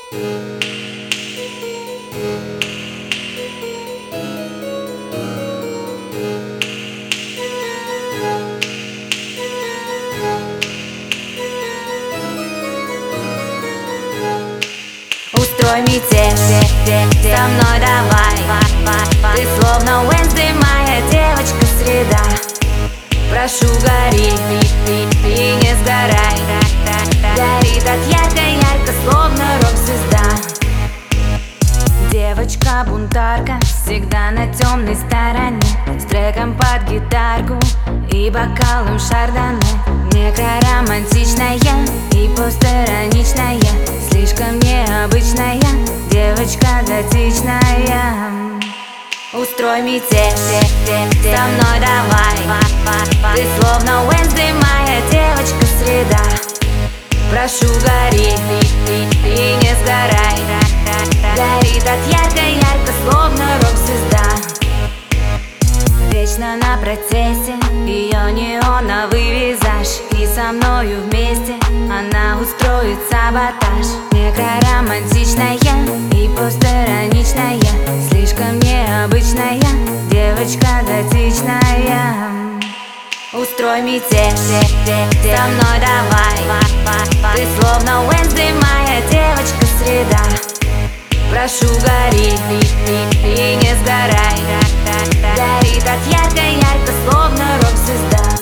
Устрой метель, со мной давай. Ты словно Уэнсдей, моя девочка среда. Прошу, гори, и не сгорай. Гори так ярко, словно рок-звезда. Девочка-бунтарка всегда на темной стороне, с треком под гитарку и бокалом шардоне. Некоромантичная и постироничная, слишком необычная, девочка готичная. Устрой метель, со мной давай. Ты словно Уэнсдей, моя девочка среда. Прошу, гори, и не сгорай. Гори так ярко, словно рок-звезда. Вечно на процессе ее неоновый визаж, и со мною вместе она устроит саботаж. Некоромантичная и постироничная, слишком необычная, девочка готичная. Устрой метель, со мной давай. Ты словно Уэнсдей, моя девочка среда. Прошу, гори, и не сгорай. Гори так ярко, словно рок-звезда.